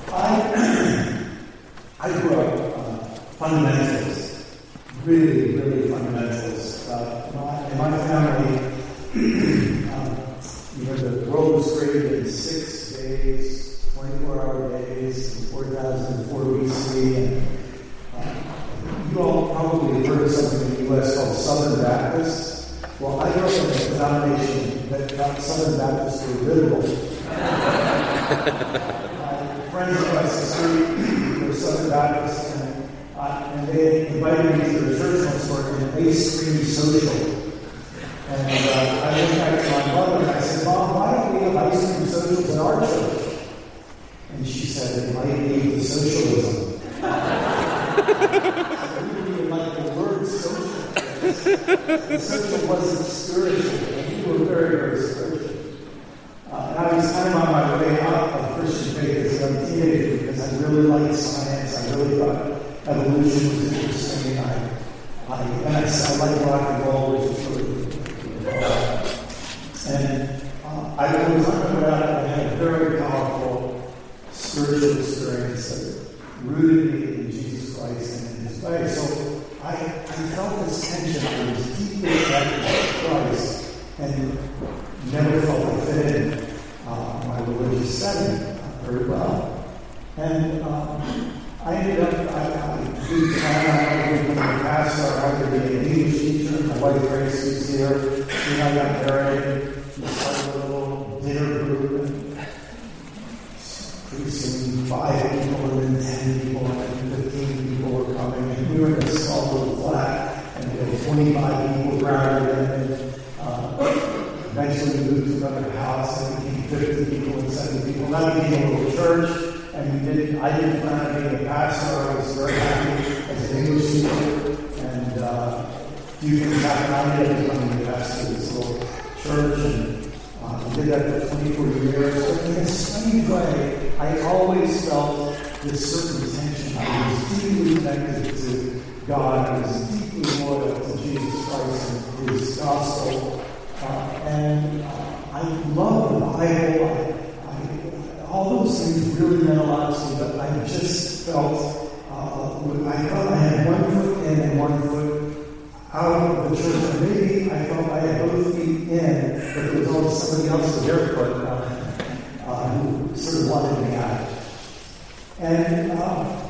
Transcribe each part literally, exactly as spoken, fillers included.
I, I grew up uh, fundamentals, really, really fundamentals. Uh, my, in my family, um, you know, the world was created in six days, twenty-four hour days, in four thousand four B C. And, uh, you all probably heard of something in the U S called Southern Baptists. Well, I grew up in a denomination that got Southern Baptists were liberal. My friends across the street were Southern Baptists, and, uh, and they invited me to their church once for an ice cream social. And uh, I went back to my mother and I said, Mom, why don't we have ice cream socials in our church? And she said, it might lead to socialism. I didn't even like the word social. The social wasn't spiritual, and we were very, very spiritual. Uh, and I was kind of on my way out of Christian faith as a young teenager because I really liked science. I really thought evolution was interesting. I, I, and I, I liked rock and roll, which is really And uh, I was on my way out, and I had a very powerful spiritual experience that rooted me in Jesus Christ and in His way. So I, I felt this tension. I was deeply connected to Christ and never felt I fit in uh, my religious setting uh, very well. And um, I ended up, I, I did plan on becoming a pastor. I wanted to be an English teacher. My wife Grace was here. She and I got married. We started a little dinner group. And pretty soon, five people, and then ten people, and then fifteen people were coming. And we were in a small little flat, and we had twenty-five people grounded in. And uh, eventually, we moved to another house, and we became fifty people and seventy people. That became a little church. And we didn't, I didn't plan on being a pastor. I was very happy as an English teacher. And uh, a few things happened. I ended up becoming the pastor of this little church. And uh, we did that for twenty-four years. But in a strange way, I always felt this certain tension. I was deeply connected to God. I was deeply loyal to Jesus Christ and His gospel. Uh, and uh, I love the Bible. I, All those things really meant a lot to me, but I just felt, uh, I felt I had one foot in and one foot out of the church. And maybe I felt I had both feet in, but there was always somebody else with their foot uh, uh, who sort of wanted me out. And, uh,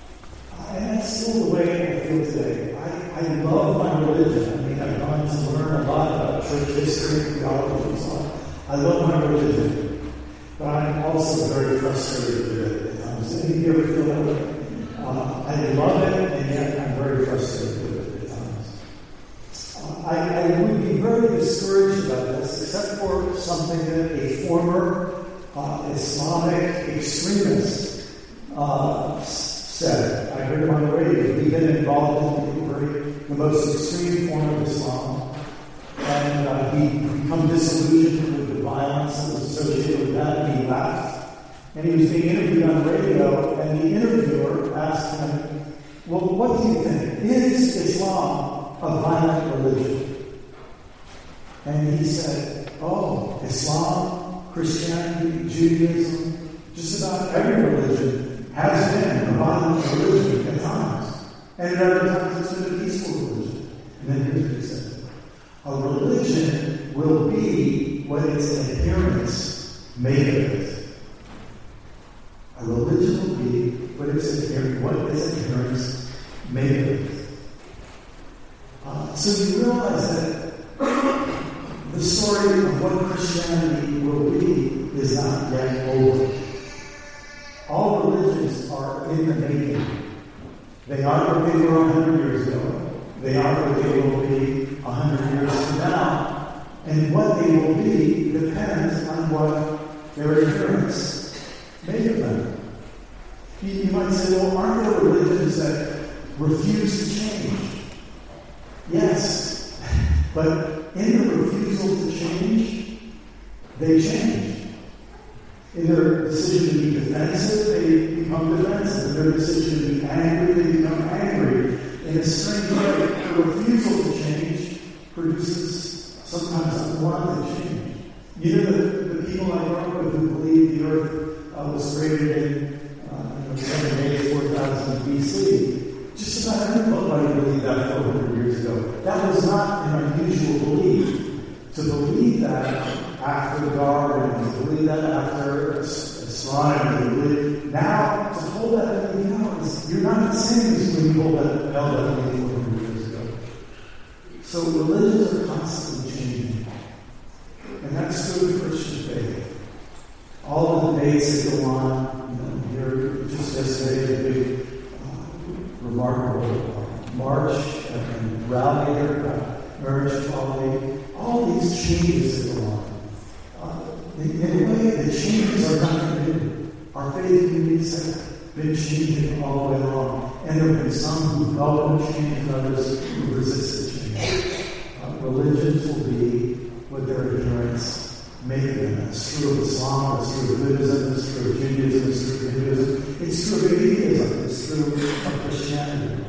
and that's still the way I feel today. I, I love my religion. I mean, I've gone to learn a lot about church history, theology, and so on. I love my religion. But I'm also very frustrated with it at times. Any of you ever feel that way? Uh, I love it, and yet I'm very frustrated with it at times. Uh, I, I would be very discouraged about this, except for something that a former uh, Islamic extremist uh, said. I heard him on the radio. He'd been involved in the, the most extreme form of Islam. And uh, he'd become disillusioned with the violence that was associated with that, and he laughed. And he was being interviewed on the radio, and the interviewer asked him, well, what do you think? Is Islam a violent religion? And he said, oh, Islam, Christianity, Judaism, just about every religion has been a violent religion at times. And at other times it's been a peaceful religion. And then here's what he said. A religion will be what its adherents make of it. A religion will be what its adherents, what its adherents make of it. Uh, so you realize that the story of what Christianity will be is not yet over. All religions are in the making. They aren't what they were a hundred years ago. They aren't what they will be a hundred years from now. And what they will be depends on what their adherents make of them. You, you might say, well, aren't there religions that refuse to change? Yes. But in the refusal to change, they change. In their decision to be defensive, they become defensive. In their decision to be angry, they become angry. In a strange way, the refusal to change produces sometimes unwanted change. You know, the, the people I grew up with who believed the earth uh, was created in, uh, you know, seven days, four thousand B C. Just about everybody believed that four hundred years ago. That was not an unusual belief. To believe that after Darwin, to believe that after astronomy, now to hold that belief now is you're not the same as when you hold that held that belief four hundred years ago. So religions are constantly changing, and that's true of Christian faith. All the debates that go on, you know, here just yesterday, the big, uh, remarkable uh, march and rally here, uh, marriage equality, all these changes that go on. Uh, in, in a way, the changes are not new. Our faith communities have been changing all the way along, and there have been some who welcome change and others who resist the change. Uh, religions will be what their adherents make them. It's true of Islam, it's true of Buddhism, it's true of Judaism, it's true of Hinduism, it's true of atheism, it's true of Christianity.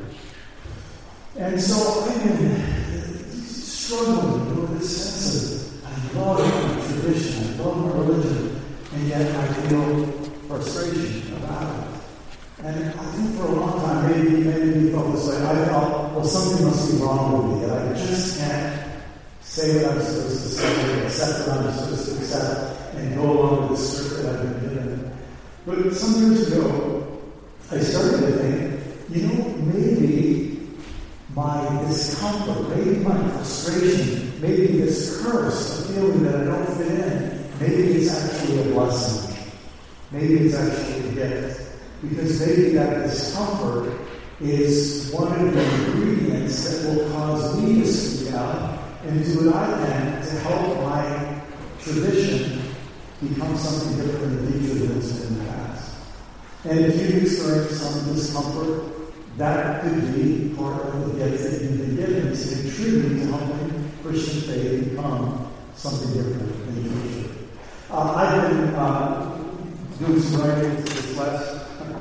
And so I've been struggling with this sense of I love my tradition, I love my religion, and yet I feel frustration about it. And I think for a long time, maybe maybe we felt this way. I felt, well, something must be wrong with me, that I just can't say what I'm supposed to say, accept what I'm supposed to accept, and go along with the script that I've been given. But some years ago, I started to think, you know, maybe my discomfort, maybe my frustration, maybe this curse, the feeling that I don't fit in, maybe it's actually a blessing. Maybe it's actually a gift. Because maybe that discomfort is one of the ingredients that will cause me to speak out and do what I can to help my tradition become something different in the future than it's been in the past. And if you've experienced some discomfort, that could be part of the gift that you've been given to contribute to helping Christian faith become something different in the future. Uh, I've been uh, doing some writing this last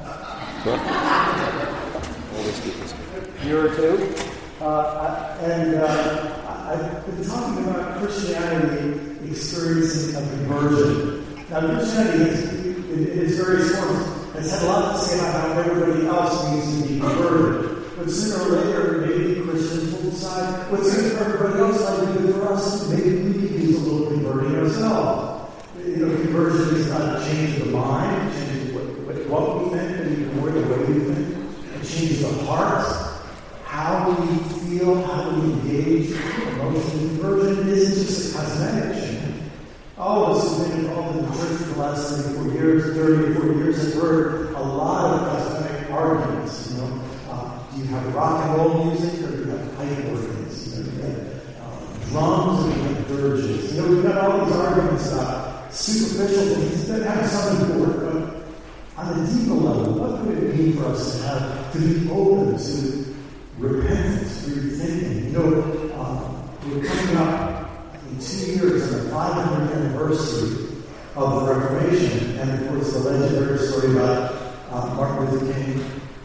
year or two, uh, and uh, I've been talking about Christianity experiencing a conversion. Now, Christianity is, in its various forms has had a lot to say about how everybody else needs to be converted. But sooner or later, maybe Christians will decide what's good for everybody else might be good for us. Maybe we can use a little converting ourselves. You know, conversion is not a change of the mind, a change of what, what we think, and even more the way we think. It changes the heart. How we feel, how we engage, emotional conversion isn't just a cosmetic change. All of us who've been involved in the church for the last thirty-four years, thirty or forty years, have heard a lot of cosmetic arguments. You know, uh, do you have rock and roll music or do you have pipe organs? You know, you have uh, drums or you have dirges. You know, we've got all these arguments about superficial things that have some import, but on a deeper level, what would it mean for us to have to be open to repentance, rethinking? You know, um, we're coming up in two years on the five hundredth anniversary of the Reformation, and of course the legendary story about uh, Martin Luther King.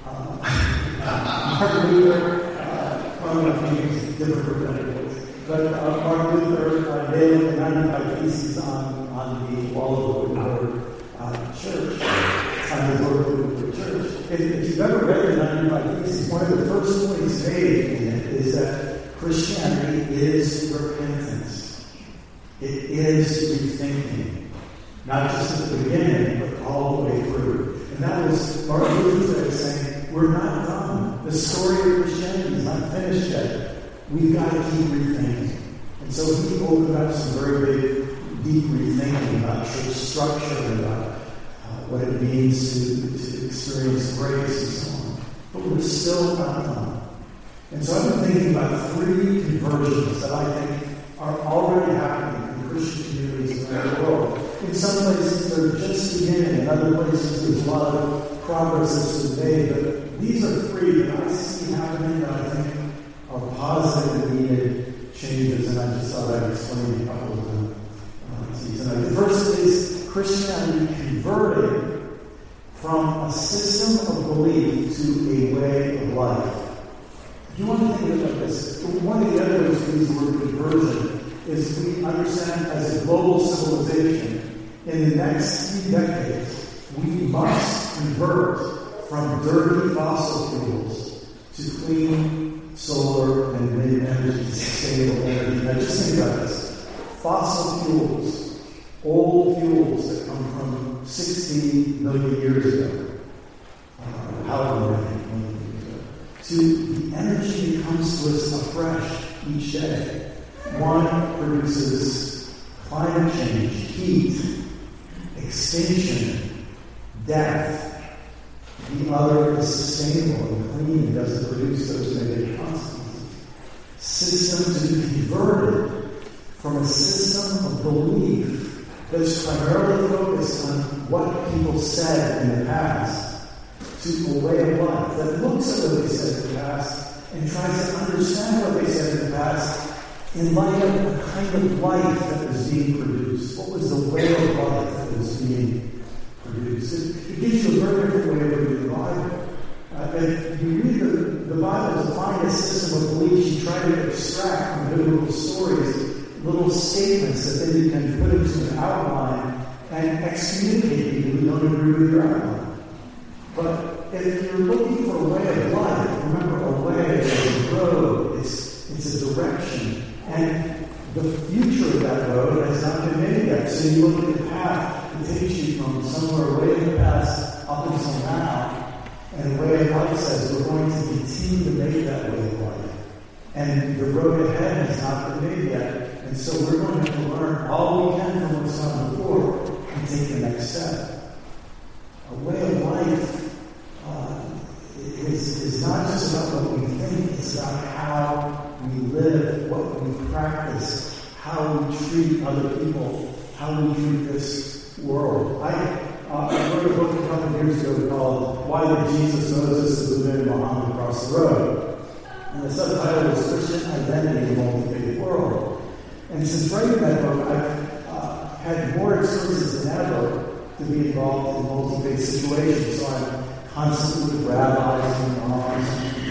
Uh, Martin Luther, uh, well, I'm going to use different representatives, but uh, Martin Luther uh, nailed the ninety-five Theses on, on the wall of the Wittenberg uh, church. On the door of the church. If, if you've ever read the ninety-five Theses, one of the first points made in it is that Christianity is repentance. It is rethinking. Not just at the beginning, but all the way through. And that was Martin Luther saying, we're not done. The story of Christianity is not finished yet. We've got to keep rethinking. And so he opened up some very big, deep rethinking about church structure and about what it means to, to experience grace and so on. But we're still not done. And so I've been thinking about three conversions that I think are already happening in Christian communities around the world. In some places they're just beginning, in other places there's a lot of progress that's been made, but these are three that I see happening that I think are positive and needed changes, and I just thought I'd explain a couple of them uh, to you tonight. The first is Christianity converted from a system of belief to a way of life. If you want to think of it like this, one of the other ways we use the word conversion is we understand as a global civilization, in the next few decades, we must convert from dirty fossil fuels to clean solar and wind energy, sustainable energy. Now just think about this. Fossil fuels, old fuels that come from sixty million years ago, uh, however many million years ago, to the energy that comes to us afresh each day. One produces climate change, heat, extinction, death. The other is sustainable and clean and doesn't produce those negative consequences. System to be converted from a system of belief that's primarily focused on what people said in the past to a way of life that looks at what they said in the past and tries to understand what they said in the past in light of the kind of life that was being produced. What was the way of life that was being produced? It, it gives you a very different way of reading the Bible. Uh, if you read the, the Bible to find a system of beliefs, you try to extract from biblical stories little statements that then you can put into an outline and excommunicate people who don't agree with your outline. But if you're looking for a way of life, remember, a way is a road, it's, it's a direction. And the future of that road has not been made yet. So you look at the path that takes you from somewhere way in the past up until now, and the way of life says we're going to continue to make that way of life. And the road ahead has not been made yet. And so we're going to have to learn all we can from what's gone before and take the next step. A way of life uh, is, is not just about what we think, it's about how we live, what we practice, how we treat other people, how we treat this world. I, uh, I wrote a book a couple of years ago called Why Did Jesus Moses Illuminate Muhammad Across the Road? And the subtitle was Christian Identity in a Multi-Faith World. And since writing that book, I've uh, had more experiences than ever to be involved in multi-faith situations. So I'm constantly with rabbis and imams,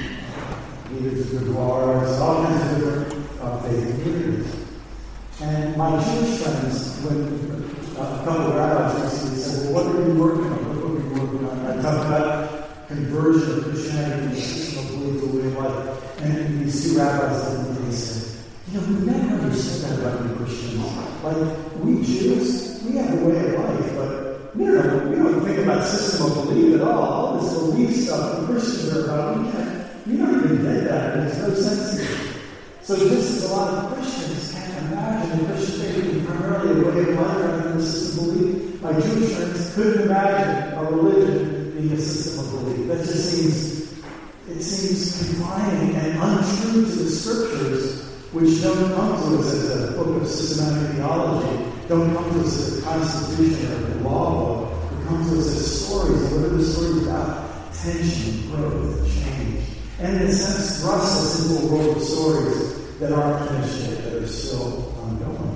leaders of Gurdwaras, all kinds of different uh, faith communities. And my Jewish friends, when uh, a couple of rabbis recently said, well, what are you working on? What are you working on? I talked about conversion of Christianity to a system of belief, the way of life. And these two rabbis looked at me and said, you know, we never understood that about the Christians. Like, we Jews, we have a way of life, but we don't, we don't think about system of belief at all. All this belief stuff the Christians are about, we can't, we don't even get that. It makes no sense to me. So just as a lot of Christians can't imagine the Christian faith being primarily a way of life rather than a system of belief, my Jewish friends couldn't imagine a religion being a system of belief. That just seems, it seems confining and untrue to the scriptures, which don't come to us as a book of systematic theology, don't come to us as a constitution or a law book, but come to us as stories. And what are the stories about? Tension, growth, change. And in a sense, thrust us into a world of stories that aren't finished yet, that are still ongoing.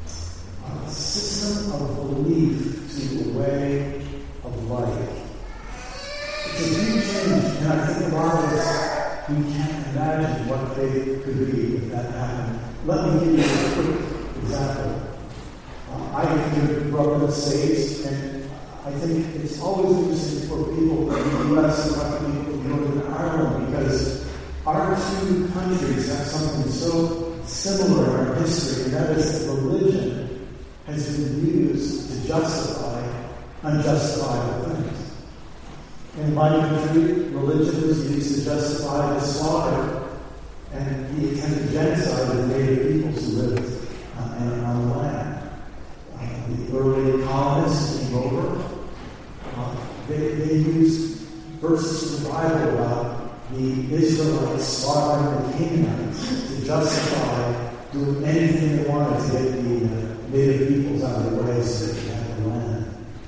A system of belief to a way of life. It's a huge change, and I think a lot of us, we can't imagine what faith could be if that happened. Let me give you a quick example. Uh, I grew up in the States, and I think it's always interesting for people from the U S and other people from Northern Ireland because our two countries have something so similar in our history, and that is that religion has been used to justify unjustifiable things. In my country, religion was used to justify the slaughter and the attempted genocide of native peoples who lived uh, on the land. Uh, the early colonists came over. Uh, they, they used verses from the Bible about the Israelites slaughtering the Canaanites to justify doing anything they wanted to get the uh, native peoples out of the way so that they had the land.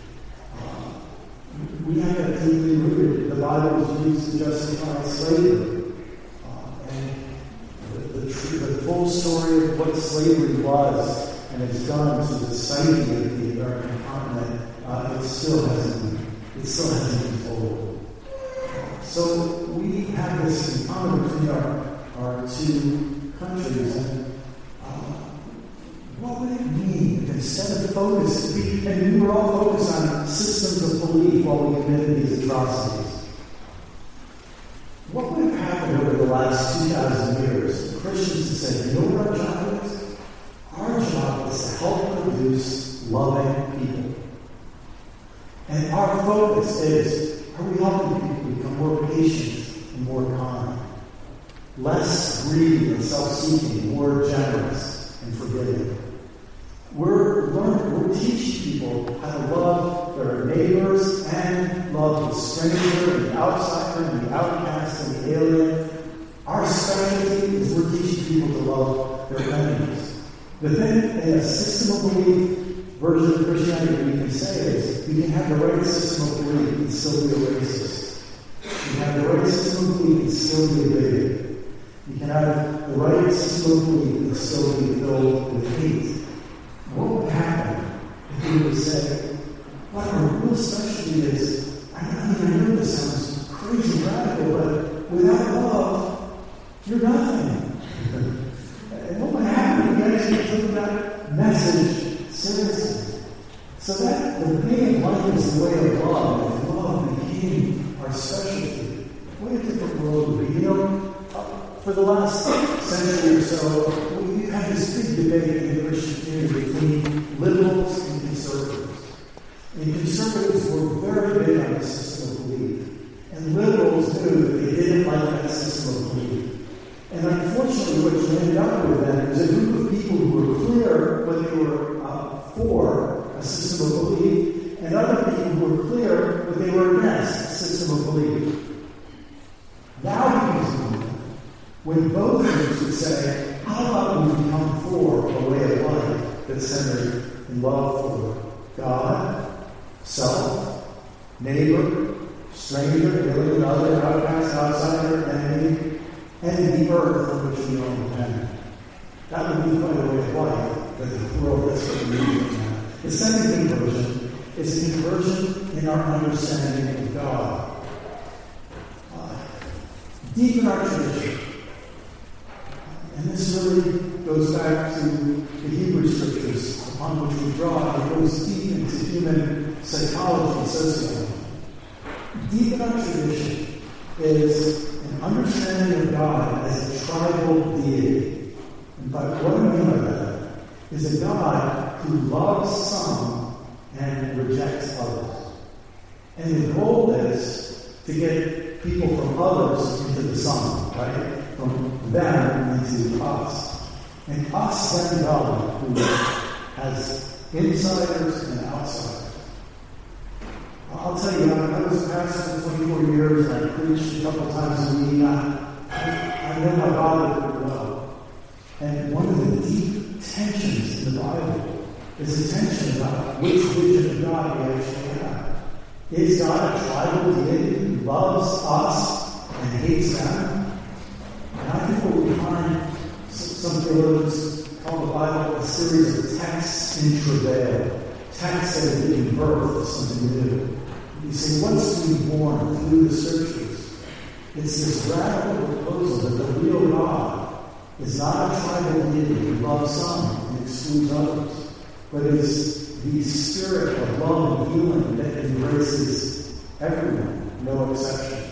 We have that deeply rooted. The Bible was used to justify slavery. Uh, and the, the, the full story of what slavery was and has done to the psyche of the American continent, uh, it still hasn't it still hasn't been told. So we have this in common between our, our two countries. And uh, what would it mean if instead of focusing, we, and we were all focused on systems of belief while we committed these atrocities. What would have happened over the last two thousand years if Christians had said, you know what our job is? Our job is to help produce loving people. And our focus is, are we helping people become more patient and more kind? Less greedy and self-seeking, more generous and forgiving. We're learning, we're teaching people how to love their neighbors and love the stranger, the outsider, the outcast, and the alien. Our specialty is we're teaching people to love their enemies. The thing in a system of belief version of Christianity we can say is you can have the right system of belief and still be a racist. You can have the right system of belief and still be a bigot. You can have the right system of belief and still be filled with hate. What would happen if we would say, what our real specialty is, I mean, I know this sounds crazy radical, but without love, you're nothing. And what would happen if we actually took that message seriously? So that the way of life is the way of love, and if love became our specialty, what a different world would be. You know, for the last century or so, we've had this big debate in the Christian community between liberals and conservatives. And conservatives were very big on the system of belief. And liberals knew that they didn't like that system of belief. And unfortunately, what you ended up with then was a group of people who were clear when they were uh, for a system of belief, and other people who were clear when they were against a system of belief. Now we can when both groups would say, how about we become for a way of life that's centered in love for God, self, neighbor, stranger, alien, other, outcast, outsider, enemy, and the earth on which we are dependent. That would be quite a way of life that the world desperately needs now. The second conversion is a conversion in our understanding of God. Uh, deep in our tradition, and this really goes back to the Hebrew Scriptures upon which we draw. It goes deep into human psychology and sociology. Deep in our tradition is an understanding of God as a tribal deity. And by what I mean by that is a God who loves some and rejects others. And the goal is to get people from others into the some, right? From them into us. And us then God, who has insiders and outsiders. I'll tell you, I was a pastor for twenty-four years, and I preached a couple times a week. I, I, I know my Bible pretty well. And one of the deep tensions in the Bible is a tension about which vision of God we actually have. Is God a tribal deity who loves us and hates them? And I think what we find, some theologians call the Bible a series of texts in travail, texts that are giving birth to something new. You see, what's being born through the Scriptures? It's this radical proposal that the real God is not a tribal deity who loves some and excludes others, but is the spirit of love and healing that embraces everyone, no exceptions.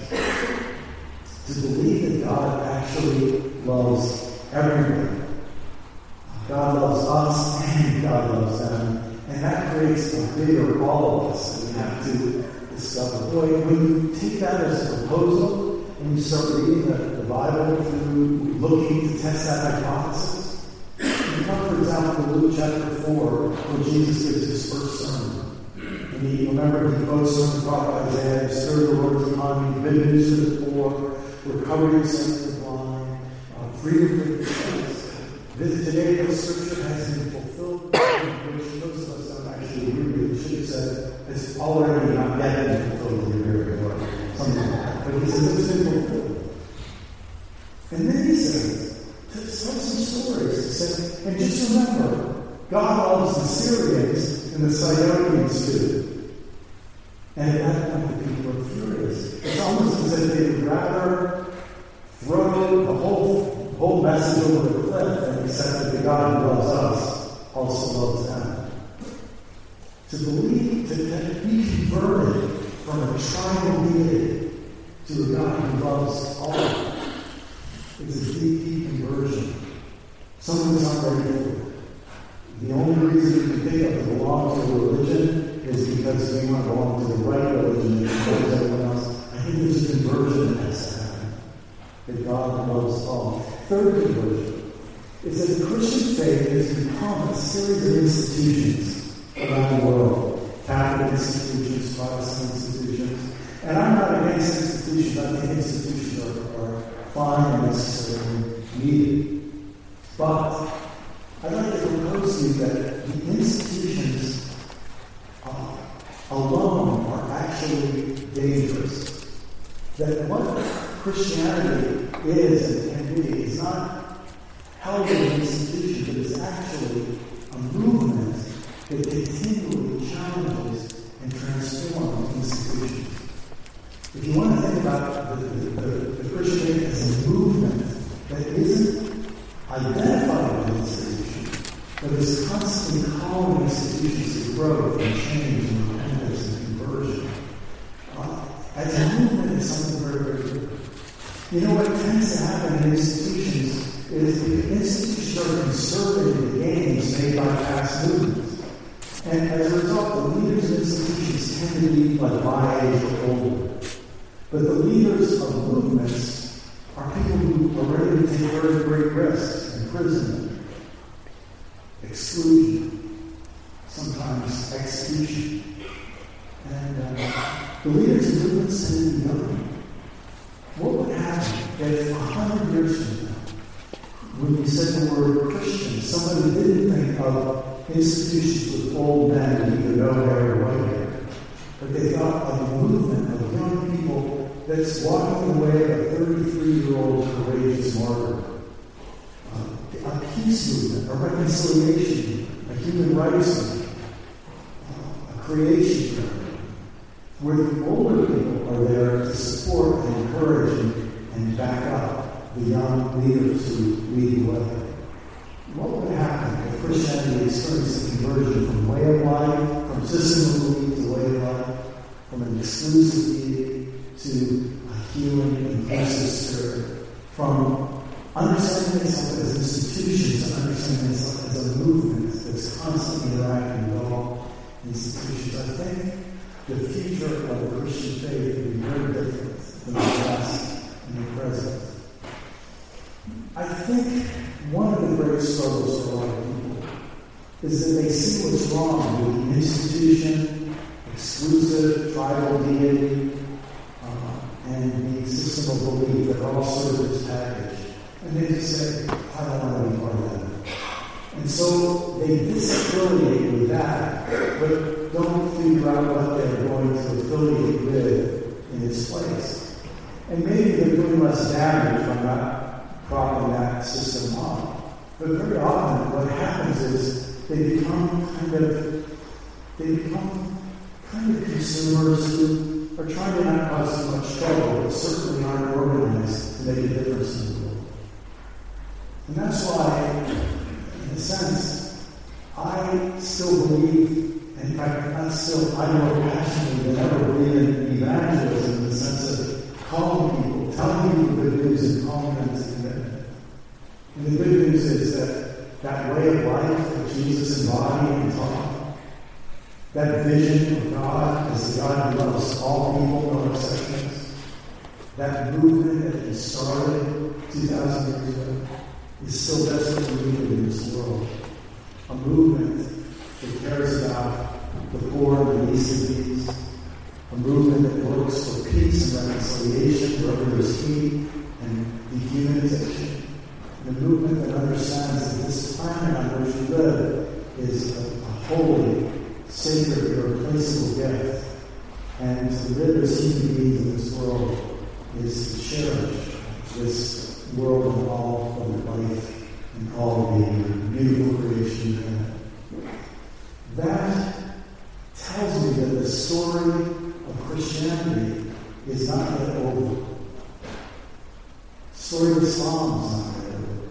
To believe that God actually loves everyone. God loves us and God loves them. And that creates a bigger all of us that we have to discover. Boy, when you take that as a proposal and you start reading the, the Bible through looking to test that hypothesis, you come, for example, to Luke chapter four, where Jesus gives his first sermon. And he, remember, he quotes from the prophet Isaiah, the Spirit of the Lord is upon me, good news to the poor, recovery of sight to the blind, uh, freedom for the captives. This today, the Scripture has been fulfilled, which most of us don't actually agree with. It should have said, it's already not yet been fulfilled in your very word. Something like that. But he says it's been fulfilled. And then he says, to tell some stories. He said, and just remember, God loves the Syrians and the Sidonians too. And at that point, the people are furious. It's almost as if they would rather throw the whole, whole message over the cliff than accept that the God who loves us also loves them. To believe, to, to be converted from a tribal deity to a God who loves all is a deep, deep conversion. Someone who's not ready for it. The only reason you can think of to belong to a religion is because we want to belong to the right religion and towards everyone else. I think there's a conversion that has to happen. That God loves all. Third conversion is that the Christian faith has become a series of institutions around the world. Catholic institutions, Protestant institutions. And I'm not against institutions. I think institutions are, are fine and necessarily needed. But I'd like to propose to you that the institutions uh, alone are actually dangerous. That what Christianity is and can be is not held in an institution, but it's actually a movement that continually challenges and transforms institutions. If you want to think about the, the, the, the Christian faith as a movement that isn't identified with an institution, but is constantly calling institutions to growth and change and repentance and conversion, uh, as a movement is something very, very good. You know what tends to happen in institutions is the institutions are conserving the gains made by past movements. And as a result, the leaders of institutions tend to be like my age or older. But the leaders of movements are people who are ready to take very great risks, imprisonment, exclusion, sometimes execution. And uh, the leaders of movements tend to be young. What would happen if a hundred years from now, when you said the word Christian, somebody didn't think of institutions with old men with either no hair or white hair, but they thought of a movement of young people that's walking the way of a thirty-three-year-old courageous martyr. Uh, a peace movement, a reconciliation, a human rights movement, uh, a creation movement, where the older people are there to support and encourage and, and back up the young leaders who lead the way. What would happen if Christianity experienced a conversion from way of life, from system of belief to way of life, from an exclusive deity to a healing, inclusive spirit, from understanding itself as institutions to understanding itself as a movement that's constantly interacting with all institutions? I think the future of the Christian faith will be very different than the past and the present. I think one of the great struggles for a lot of people is that they see what's wrong with the institution, exclusive, tribal deity, uh, and the system of belief that all sort of this package. And they just say, I don't want to be part of that. And so they disaffiliate with that, but don't figure out what they're going to affiliate with in its place. And maybe they're doing less damage by not propping that system up. But very often what happens is they become kind of they become kind of consumers who are trying to not cause too much trouble, but certainly aren't organized to make a difference in the world. And that's why, in a sense, I still believe, in fact, not still, I more passionately than ever believe in evangelism in the sense of calling people, telling people the good news and calling them to commitment. And the good news is that that way of life that Jesus embodied and taught, that vision of God as the God who loves all people, no exceptions, that movement that he started two thousand years ago is still desperately needed in this world. A movement that cares about the poor and the least of these. A movement that works for peace and reconciliation wherever there's hate and dehumanization. And a movement that understands that this planet on which we live is a, a holy, sacred, irreplaceable gift. And to live as human beings in this world is to cherish this world and all of life and all the beautiful creation in it. That tells me that the story of Christianity is not yet over. The story of Islam is not yet over.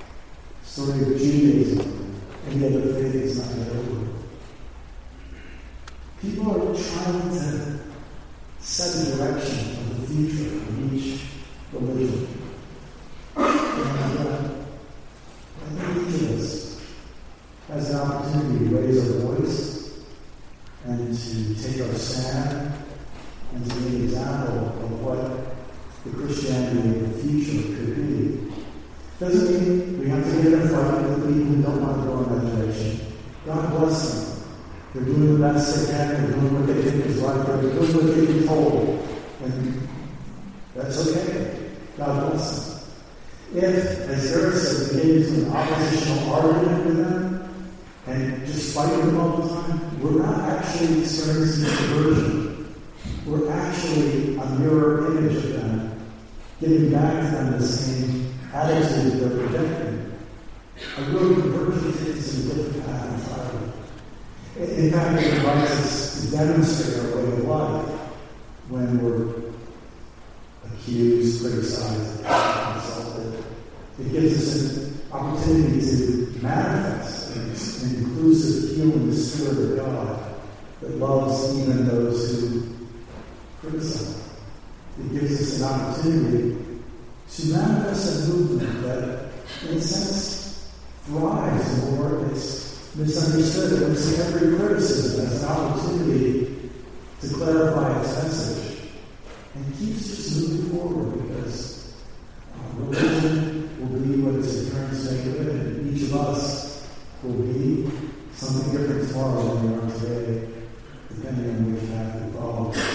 The story of Judaism, any other faith is not yet over. People are trying to set a direction of the future of each religion. And uh, I think each of us has an opportunity to raise our voice and to take our stand and to be an example of what the Christianity of the future could be. Doesn't mean we have to get in front of the people who don't want to go in that direction. God bless them. They're doing the best they can. They're doing what they think is right. They're doing what they've been told. And that's okay. God bless them. If, as Eric said, we get into an oppositional argument with them and just fight them all the time, we're not actually experiencing conversion. We're actually a mirror image of them, giving back to them the same attitude they're projecting. A real conversion takes us in a different path entirely. In fact, it invites us to demonstrate our way of life when we're accused, criticized, insulted. It gives us an opportunity to manifest an inclusive, healing spirit of God that loves even those who criticize. It gives us an opportunity to manifest a movement that, in a sense, thrives more. It's misunderstood. We see every criticism as an opportunity to clarify its message and keeps us moving forward because uh, religion will be what its appearance may be, and each of us will be something different tomorrow than we are today, depending on which path we follow.